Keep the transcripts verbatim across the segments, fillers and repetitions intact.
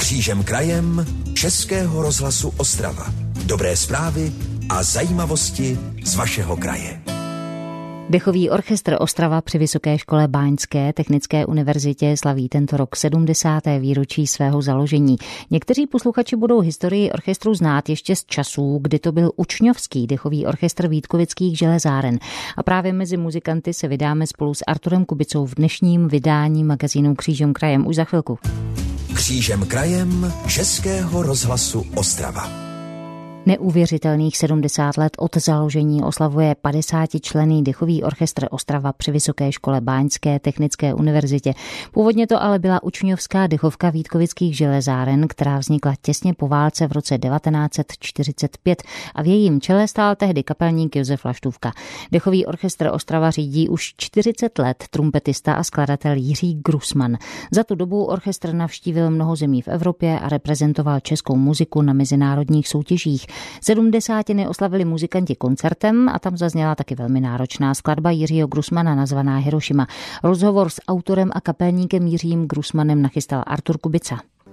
Křížem krajem Českého rozhlasu Ostrava. Dobré zprávy a zajímavosti z vašeho kraje. Dechový orchestr Ostrava při Vysoké škole báňské technické univerzitě slaví tento rok sedmdesáté výročí svého založení. Někteří posluchači budou historii orchestru znát ještě z časů, kdy to byl učňovský dechový orchestr Vítkovických železáren. A právě mezi muzikanty se vydáme spolu s Arturem Kubicou v dnešním vydání magazínu Křížem krajem už za chvilku. Křížem krajem Českého rozhlasu Ostrava. Neuvěřitelných sedmdesát let od založení oslavuje padesátičlenný dechový orchestr Ostrava při Vysoké škole báňské technické univerzitě. Původně to ale byla učňovská dechovka Vítkovických železáren, která vznikla těsně po válce v roce devatenáct set čtyřicet pět a v jejím čele stál tehdy kapelník Josef Laštůvka. Dechový orchestr Ostrava řídí už čtyřicet let trumpetista a skladatel Jiří Grusman. Za tu dobu orchestr navštívil mnoho zemí v Evropě a reprezentoval českou muziku na mezinárodních soutěžích. Sedmdesátiny oslavili muzikanti koncertem a tam zazněla taky velmi náročná skladba Jiřího Grusmana nazvaná Hirošima. Rozhovor s autorem a kapelníkem Jiřím Grusmanem nachystal Artur Kubica.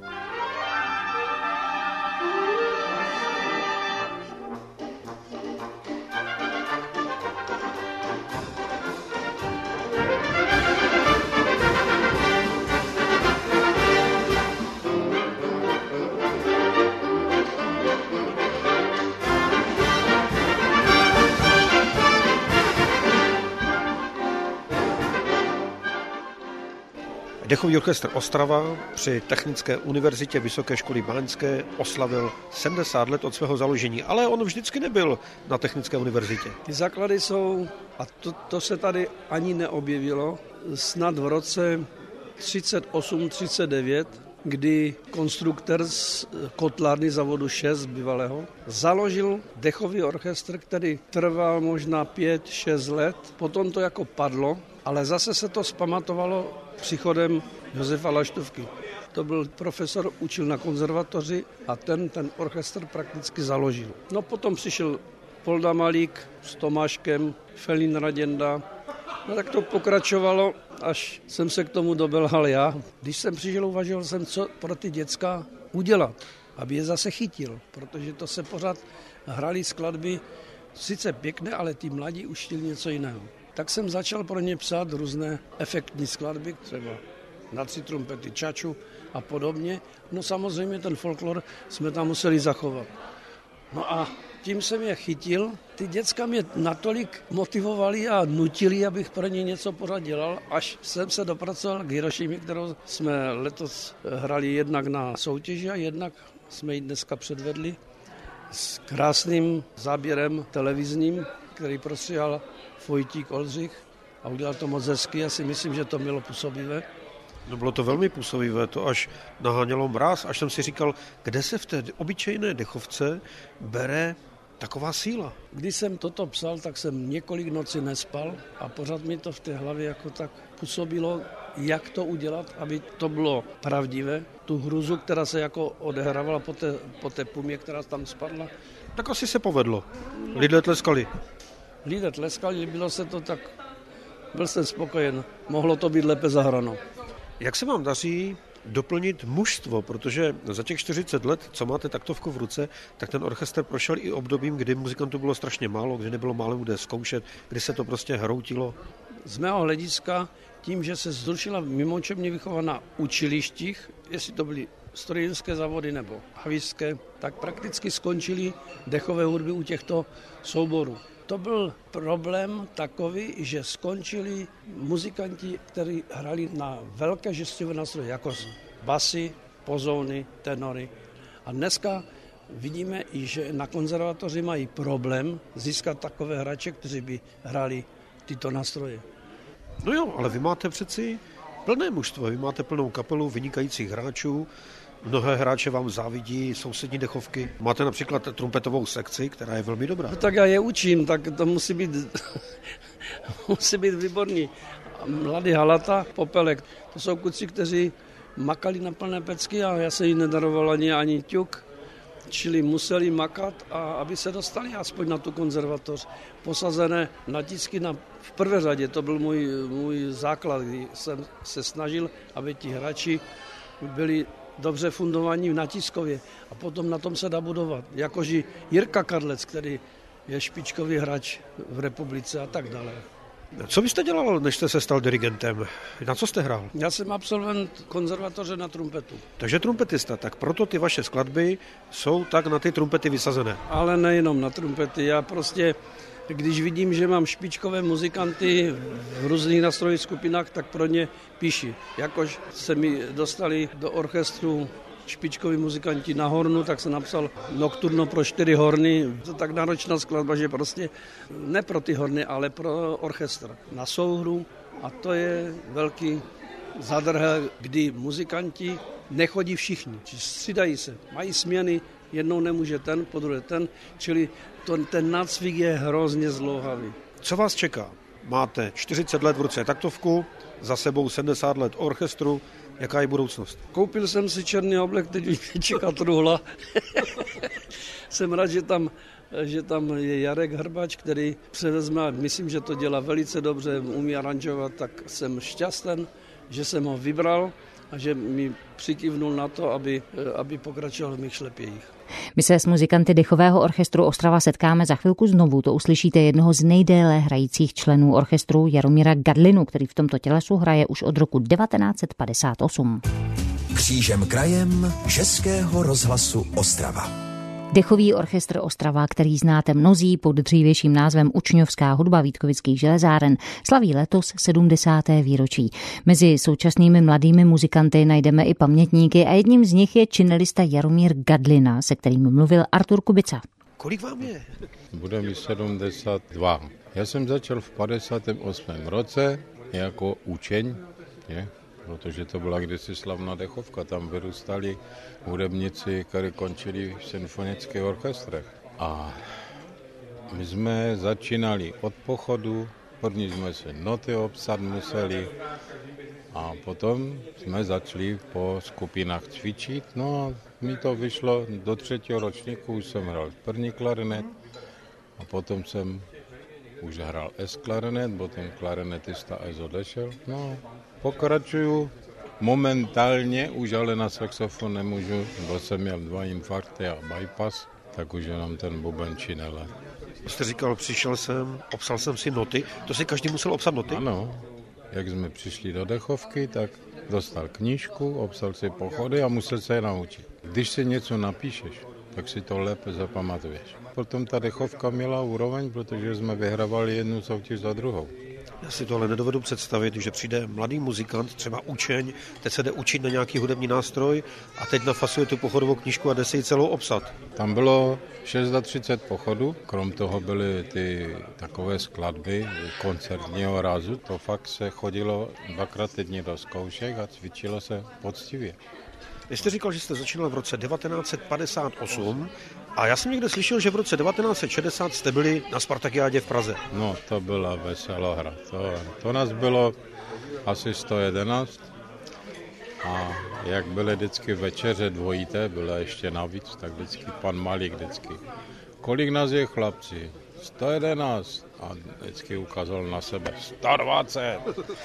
Dechový orchestr Ostrava při Technické univerzitě Vysoké školy báňské oslavil sedmdesát let od svého založení, ale on vždycky nebyl na Technické univerzitě. Ty základy jsou, a to, to se tady ani neobjevilo, snad v roce třicet osm třicet devět, kdy konstruktor z kotlárny závodu šest bývalého založil dechový orchestr, který trval možná pět šest let. Potom to jako padlo, ale zase se to zpamatovalo příchodem Josefa Laštůvky. To byl profesor, učil na konzervatoři a ten ten orchestr prakticky založil. No potom přišel Polda Malík s Tomáškem, Felín Raděnda. No tak to pokračovalo, až jsem se k tomu dobelhal já. Když jsem přišel, uvažoval jsem, co pro ty děcka udělat, aby je zase chytil, protože to se pořád hrali skladby, sice pěkné, ale ty mladí už chtěli něco jiného. Tak jsem začal pro ně psát různé efektní skladby, třeba na tři trumpety, čaču a podobně. No samozřejmě ten folklor jsme tam museli zachovat. No a tím jsem je chytil. Ty děcka mě natolik motivovali a nutili, abych pro ně něco pořád dělal, až jsem se dopracoval k Hirošimě, kterou jsme letos hrali jednak na soutěži a jednak jsme ji dneska předvedli s krásným záběrem televizním, který prostříhal Vojtík Oldřich a udělal to moc hezky. Já si myslím, že to bylo působivé. No bylo to velmi působivé, to až nahánělo mráz, až jsem si říkal, kde se v té obyčejné dechovce bere taková síla. Když jsem toto psal, tak jsem několik nocí nespal a pořád mi to v té hlavě jako tak působilo, jak to udělat, aby to bylo pravdivé. Tu hruzu, která se jako odehrávala po té, po té pumě, která tam spadla. Tak asi se povedlo. Lidé tleskali. Lidé tleskali, líbilo se to, tak byl jsem spokojen. Mohlo to být lépe zahráno. Jak se vám daří doplnit mužstvo, protože za těch čtyřicet let, co máte taktovku v ruce, tak ten orchestr prošel i obdobím, kdy muzikantů bylo strašně málo, kdy nebylo málo kde zkoušet, kdy se to prostě hroutilo. Z mého hlediska tím, že se zrušila mimočebně výchova na učilištích, jestli to byly strojírenské závody nebo havířské, tak prakticky skončily dechové hudby u těchto souborů. To byl problém takový, že skončili muzikanti, kteří hrali na velké žesťové nástroje, jako basy, pozóny, tenory. A dneska vidíme i, že na konzervatoři mají problém získat takové hráče, kteří by hráli tyto nástroje. No jo, ale vy máte přeci plné mužstvo, vy máte plnou kapelu vynikajících hráčů. Mnohé hráče vám závidí sousední dechovky. Máte například trumpetovou sekci, která je velmi dobrá. No tak já je učím, tak to musí být, musí být výborný. Mladý Halata, Popelek, to jsou kluci, kteří makali na plné pecky a já se jim nedaroval ani, ani ťuk. Čili museli makat, a aby se dostali aspoň na tu konzervatoř. Posazené natisky na, v prvé řadě, to byl můj, můj základ, kdy jsem se snažil, aby ti hráči byli dobře fundovaní na Tiskově a potom na tom se dá budovat. Jakože Jirka Kadlec, který je špičkový hráč v republice a tak dále. Co byste dělal, než jste se stal dirigentem? Na co jste hrál? Já jsem absolvent konzervatoře na trumpetu. Takže trumpetista, tak proto ty vaše skladby jsou tak na ty trumpety vysazené. Ale nejenom na trumpety, já prostě, když vidím, že mám špičkové muzikanty v různých nástrojových skupinách, tak pro ně píši. Jakož se mi dostali do orchestru špičkoví muzikanti na hornu, tak jsem napsal Nocturno pro čtyři horny. To tak náročná skladba, že prostě ne pro ty horny, ale pro orchestr na souhru. A to je velký zadrhel, kdy muzikanti nechodí všichni, či střídají se, mají směny, jednou nemůže ten, po druhé ten, čili to, ten nácvik je hrozně zdlouhavý. Co vás čeká? Máte čtyřicet let v ruce taktovku, za sebou sedmdesát let orchestru. Jaká je budoucnost? Koupil jsem si černý oblek, teď už mě čeká truhla. Jsem rád, že tam, že tam je Jarek Hrbač, který převezme, myslím, že to dělá velice dobře, umí aranžovat, tak jsem šťastný, že jsem ho vybral a že mi přikývnul na to, aby, aby pokračoval v mých šlepějích. My se s muzikanty dechového orchestru Ostrava setkáme za chvilku znovu. To uslyšíte jednoho z nejdéle hrajících členů orchestru Jaromíra Gadlinu, který v tomto tělesu hraje už od roku devatenáct set padesát osm. Křížem krajem Českého rozhlasu Ostrava. Dechový orchestr Ostrava, který znáte mnozí pod dřívějším názvem Učňovská hudba Vítkovických železáren, slaví letos sedmdesáté výročí. Mezi současnými mladými muzikanty najdeme i pamětníky a jedním z nich je činelista Jaromír Gadlina, se kterým mluvil Artur Kubica. Kolik vám je? Bude mi sedmdesát dva. Já jsem začal v padesátém osmém roce jako učeň, je? Protože to byla kdysi slavná dechovka, tam vyrůstali hudebníci, kteří končili v symfonických orchestrech. A my jsme začínali od pochodu, první jsme se noty obsat museli a potom jsme začali po skupinách cvičit. No a mi to vyšlo do třetího ročníku, už jsem hrál první klarinet a potom jsem už hrál S-klarinet, potom klarinetista S odešel. No, pokračuju momentálně, už ale na saxofon nemůžu, bo jsem měl dva infarkty a bypass, tak už jenom ten buben činele. Jste říkal, přišel jsem, obsal jsem si noty, to si každý musel obsat noty? Ano, jak jsme přišli do dechovky, tak dostal knížku, obsal si pochody a musel se je naučit. Když si něco napíšeš, tak si to lépe zapamatuješ. Potom ta dechovka měla úroveň, protože jsme vyhrávali jednu soutěž za druhou. Já si to ale nedovedu představit, že přijde mladý muzikant, třeba učeň, teď se jde učit na nějaký hudební nástroj a teď nafasuje tu pochodovou knížku a jde si ji celou obsat. Tam bylo třicet šest pochodů, krom toho byly ty takové skladby koncertního rázu. To fakt se chodilo dvakrát týdně do zkoušek a cvičilo se poctivě. Vy jste říkal, že jste začínal v roce devatenáct set padesát osm a já jsem někde slyšel, že v roce devatenáct set šedesát jste byli na Spartakiádě v Praze. No, to byla veselá hra. To, to nás bylo asi sto jedenáct a jak byly vždycky večeře dvojité, byla ještě navíc, tak vždycky pan Malík vždycky. Kolik nás je chlapci? sto jedenáct a vždycky ukázal na sebe sto dvacet.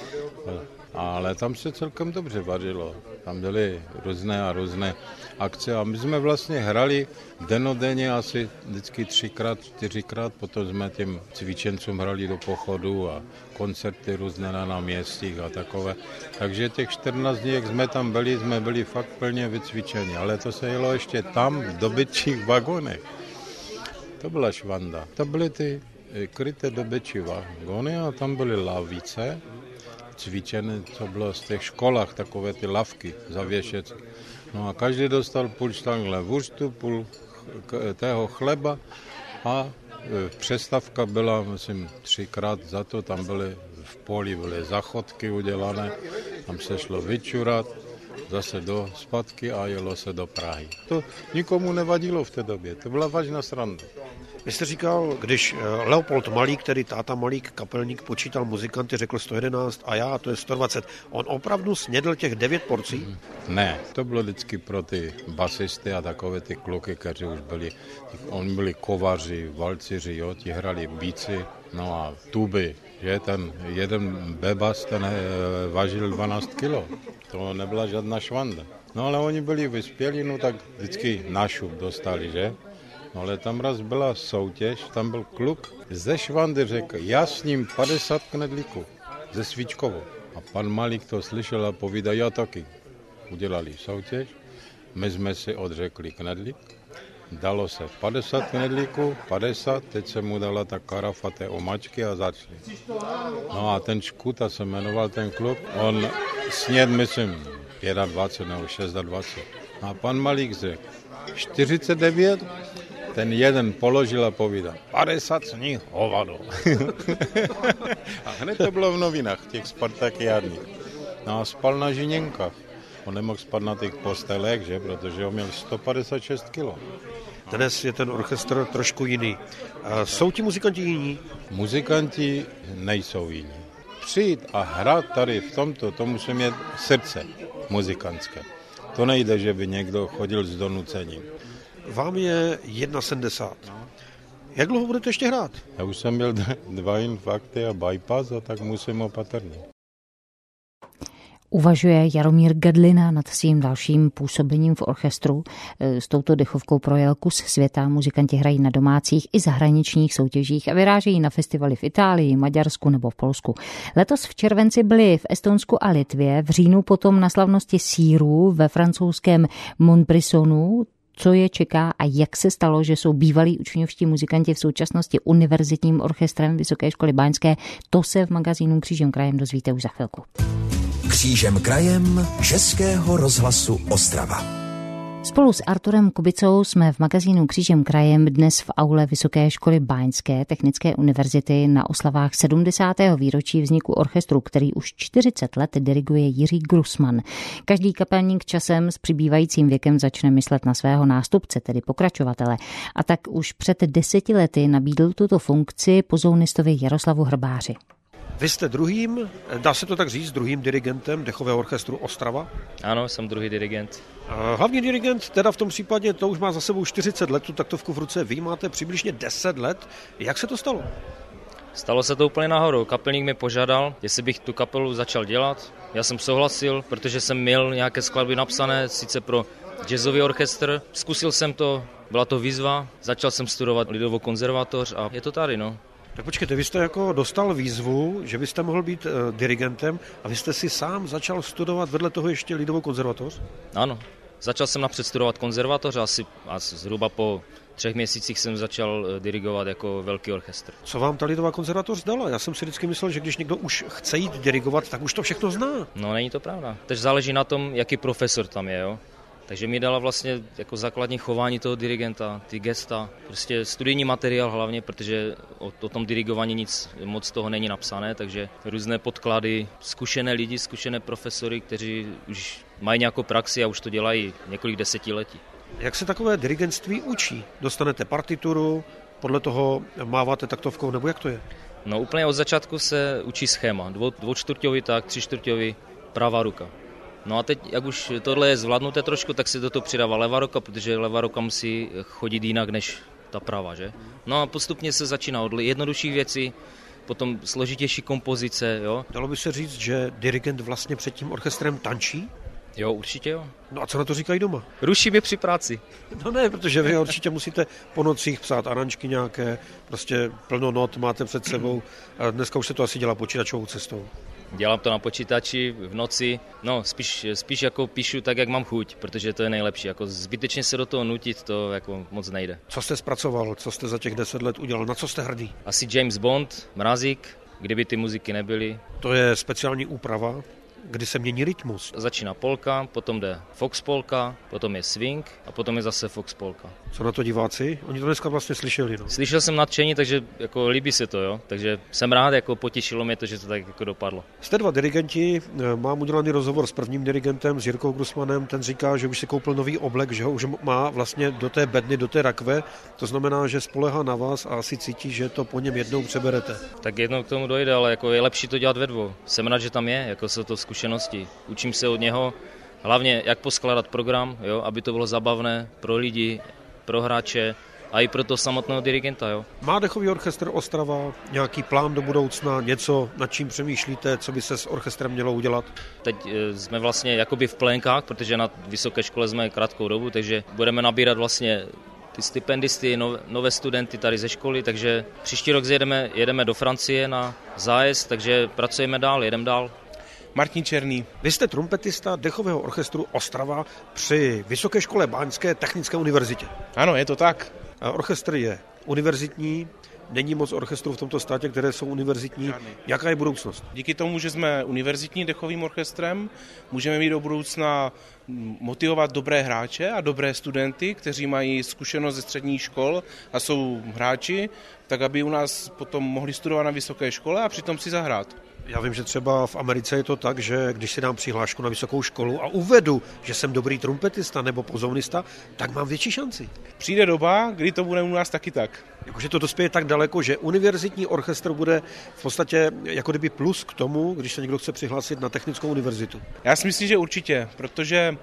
Ale tam se celkem dobře vařilo. Tam byly různé a různé akce a my jsme vlastně hrali denodenně asi vždycky třikrát, čtyřikrát, potom jsme těm cvičencům hrali do pochodu a koncerty různé na náměstích a takové. Takže těch čtrnáct dní, jak jsme tam byli, jsme byli fakt plně vycvičeni, ale to se jelo ještě tam v dobytčích vagonech. To byla švanda. To byly ty kryté dobytčí vagony a tam byly lavice, cvičené, co bylo z těch školách, takové ty lavky zavěšet. No a každý dostal půl štangle vůřtu, půl tého chleba a přestávka byla, myslím, třikrát za to, tam byly v poli byly zachodky udělané, tam se šlo vyčurat, zase do zpátky a jelo se do Prahy. To nikomu nevadilo v té době, to byla vážná sranda. Vy jste říkal, když Leopold Malík, který táta Malík, kapelník, počítal muzikanty, řekl sto jedenáct a já, to je sto dvacet. On opravdu snědl těch devět porcí? Ne, to bylo vždycky pro ty basisty a takové ty kluky, kteří už byli, oni byli kovaři, valciři, jo, ti hrali bíci, no a tuby, že ten jeden bebas, ten vážil dvanáct kilo. to nebyla žádná švanda. No ale oni byli vyspělí, no tak vždycky na šup dostali, že? No ale tam raz byla soutěž, tam byl kluk ze švandy, řekl, já s ním padesát knedlíků ze Svíčkovo. A pan Malík to slyšel a povídá, já taky. Udělali soutěž, my jsme si odřekli knedlík, dalo se padesát knedlíků, padesát, teď se mu dala ta karafa té omačky a začali. No a ten Škuta se jmenoval ten kluk, on sněd, myslím, dvacet pět nebo dvacet šest. A pan Malík řekl, čtyřicet devět, ten jeden položil a povídal, padesát z nich hovado. A hned to bylo v novinách, těch Spartakiádních. No a spal na žiněnkách. On nemohl spát na těch postelech, že, protože on měl sto padesát šest kilo. Dnes je ten orchestr trošku jiný. A jsou ti muzikanti jiní? Muzikanti nejsou jiní. Přijít a hrát tady v tomto, to musí mít srdce muzikantské. To nejde, že by někdo chodil s donucením. Vám je sedmdesát jedna. Jak dlouho budete ještě hrát? Já už jsem měl dva infarkty a bypass, a tak musím opatrně. Uvažuje Jaromír Gedlina nad svým dalším působením v orchestru. S touto dechovkou projel kus světa. Muzikanti hrají na domácích i zahraničních soutěžích a vyrážejí na festivaly v Itálii, Maďarsku nebo v Polsku. Letos v červenci byli v Estonsku a Litvě, v říjnu potom na slavnosti sírů ve francouzském Montbrissonu. Co je čeká a jak se stalo, že jsou bývalí učňovští muzikanti v současnosti univerzitním orchestrem Vysoké školy báňské, to se v magazínu Křížem krajem dozvíte už za chvilku. Křížem krajem Českého rozhlasu Ostrava. Spolu s Arturem Kubicou jsme v magazínu Křížem krajem dnes v aule Vysoké školy báňské Technické univerzity na oslavách sedmdesátého výročí vzniku orchestru, který už čtyřicet let diriguje Jiří Grusman. Každý kapelník časem s přibývajícím věkem začne myslet na svého nástupce, tedy pokračovatele. A tak už před deseti lety nabídl tuto funkci pozounistovi Jaroslavu Hrbáři. Vy jste druhým, dá se to tak říct, druhým dirigentem dechového orchestru Ostrava? Ano, jsem druhý dirigent. Hlavní dirigent, teda v tom případě, to už má za sebou čtyřicet let, tu taktovku v ruce, vy máte přibližně deset let. Jak se to stalo? Stalo se to úplně nahoru. Kapelník mi požádal, jestli bych tu kapelu začal dělat. Já jsem souhlasil, protože jsem měl nějaké skladby napsané, sice pro jazzový orchestr. Zkusil jsem to, byla to výzva, začal jsem studovat lidovou konzervatoř a je to tady, no. Tak počkejte, vy jste jako dostal výzvu, že byste mohl být uh, dirigentem a vy jste si sám začal studovat vedle toho ještě lidovou konzervatoř? Ano, začal jsem napřed studovat konzervatoř a asi, asi zhruba po třech měsících jsem začal dirigovat jako velký orchestr. Co vám ta lidová konzervatoř dala? Já jsem si vždycky myslel, že když někdo už chce jít dirigovat, tak už to všechno zná. No, není to pravda. Teď záleží na tom, jaký profesor tam je, jo. Takže mi dala vlastně jako základní chování toho dirigenta, ty gesta, prostě studijní materiál hlavně, protože o, o tom dirigování nic moc toho není napsané, takže různé podklady, zkušené lidi, zkušené profesory, kteří už mají nějakou praxi a už to dělají několik desetiletí. Jak se takové dirigentství učí? Dostanete partituru, podle toho máváte taktovkou, nebo jak to je? No úplně od začátku se učí schéma, dvou, dvoučtvrťový tak, třičtvrťový, pravá ruka. No a teď, jak už tohle je zvládnuté trošku, tak se do toho přidává levá ruka, protože levá ruka musí chodit jinak než ta pravá, že? No a postupně se začíná od jednodušších věcí, potom složitější kompozice, jo. Dalo by se říct, že dirigent vlastně před tím orchestrem tančí? Jo, určitě jo. No a co na to říkají doma? Ruší mě při práci. No ne, protože vy určitě musíte po nocích psát aranžky nějaké, prostě plno not máte před sebou a dneska už se to asi dělá počítačovou cestou. Dělám to na počítači v noci, no spíš, spíš jako píšu tak, jak mám chuť, protože to je nejlepší, jako zbytečně se do toho nutit, to jako moc nejde. Co jste zpracoval, co jste za těch deset let udělal, na co jste hrdý? Asi James Bond, Mrazík, kdyby ty muziky nebyly. To je speciální úprava, kdy se mění rytmus. Začíná polka, potom jde fox polka, potom je swing a potom je zase fox polka. Co na to diváci? Oni to dneska vlastně slyšeli, no? Slyšel jsem nadšení, takže jako líbí se to, jo. Takže jsem rád, jako potěšilo mě to, že to tak jako dopadlo. Jste dva dirigenti, mám udělaný rozhovor s prvním dirigentem, s Jirkou Grusmanem, ten říká, že už si koupil nový oblek, že ho už má vlastně do té bedny, do té rakve, to znamená, že spolehá na vás a asi cítí, že to po něm jednou přeberete. Tak jednou k tomu dojde, ale jako je lepší to dělat ve dvou. Jsem rád, že tam je, jako se to zkušenosti. Učím se od něho, hlavně jak poskládat program, jo, aby to bylo zabavné pro lidi, pro hráče, a i pro toho samotného dirigenta. Jo. Má dechový orchestr Ostrava nějaký plán do budoucna, něco, nad čím přemýšlíte, co by se s orchestrem mělo udělat? Teď jsme vlastně jakoby v plénkách, protože na vysoké škole jsme krátkou dobu, takže budeme nabírat vlastně ty stipendisty, nové studenty tady ze školy, takže příští rok jedeme, jedeme do Francie na zájezd, takže pracujeme dál, jedeme dál. Martin Černý. Vy jste trumpetista dechového orchestru Ostrava při Vysoké škole Báňské technické univerzitě. Ano, je to tak. Orchestr je univerzitní, není moc orchestrů v tomto státě, které jsou univerzitní. Žádný. Jaká je budoucnost? Díky tomu, že jsme univerzitní dechovým orchestrem, můžeme mít do budoucna motivovat dobré hráče a dobré studenty, kteří mají zkušenost ze středních škol a jsou hráči, tak aby u nás potom mohli studovat na vysoké škole a přitom si zahrát. Já vím, že třeba v Americe je to tak, že když si dám přihlášku na vysokou školu a uvedu, že jsem dobrý trumpetista nebo pozornista, tak mám větší šanci. Přijde doba, kdy to bude u nás taky tak. Jakože to dospěje tak daleko, že univerzitní orchestr bude v podstatě jako kdyby plus k tomu, když se někdo chce přihlásit na technickou univerzitu. Já si myslím, že určitě, protože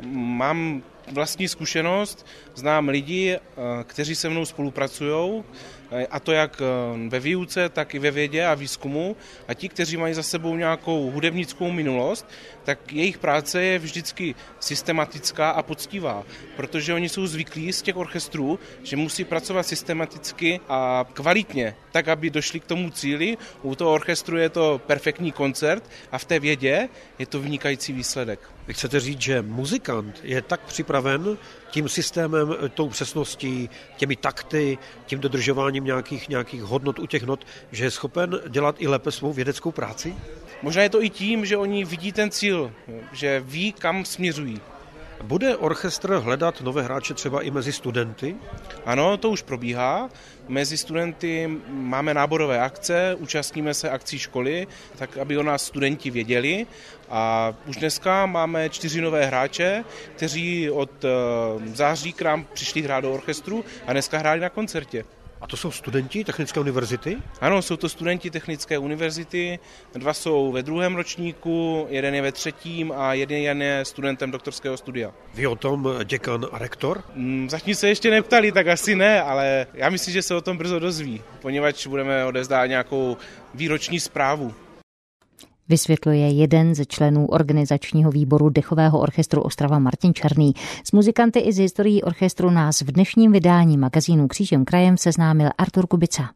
mám vlastní zkušenost, znám lidi, kteří se mnou spolupracují, a to jak ve výuce, tak i ve vědě a výzkumu. A ti, kteří mají za sebou nějakou hudebnickou minulost, tak jejich práce je vždycky systematická a poctivá, protože oni jsou zvyklí z těch orchestrů, že musí pracovat systematicky a kvalitně, tak, aby došli k tomu cíli. U toho orchestru je to perfektní koncert a v té vědě je to vynikající výsledek. Vy chcete říct, že muzikant je tak připraven tím systémem, tou přesností, těmi takty, tím dodržováním nějakých, nějakých hodnot u těch not, že je schopen dělat i lépe svou vědeckou práci? Možná je to i tím, že oni vidí ten cíl, že ví, kam směřují. Bude orchestr hledat nové hráče třeba i mezi studenty? Ano, to už probíhá. Mezi studenty máme náborové akce, účastníme se akcí školy, tak aby o nás studenti věděli. A už dneska máme čtyři nové hráče, kteří od září k nám přišli hrát do orchestru a dneska hráli na koncertě. A to jsou studenti Technické univerzity? Ano, jsou to studenti Technické univerzity, dva jsou ve druhém ročníku, jeden je ve třetím a jeden je studentem doktorského studia. Ví o tom děkan a rektor? Hmm, zatím se ještě neptali, tak asi ne, ale já myslím, že se o tom brzo dozví, poněvadž budeme odevzdávat nějakou výroční zprávu. Vysvětluje jeden ze členů organizačního výboru dechového orchestru Ostrava Martin Černý. S muzikanty i z historií orchestru nás v dnešním vydání magazínu Křížem krajem seznámil Artur Kubica.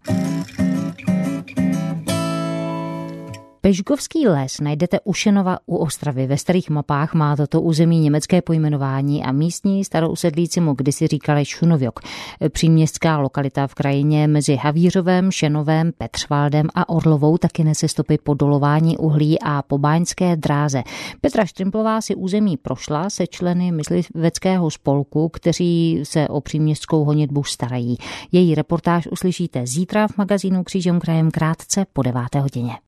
Pežgovský les najdete u Šenova u Ostravy. Ve starých mapách má toto území německé pojmenování a místní starousedlíci mu kdysi říkali Šunovjok. Příměstská lokalita v krajině mezi Havířovem, Šenovem, Petřvaldem a Orlovou taky nese stopy po dolování uhlí a po báňské dráze. Petra Štrimplová si území prošla se členy mysliveckého spolku, kteří se o příměstskou honitbu starají. Její reportáž uslyšíte zítra v magazínu Křížem krajem krátce po deváté hodině.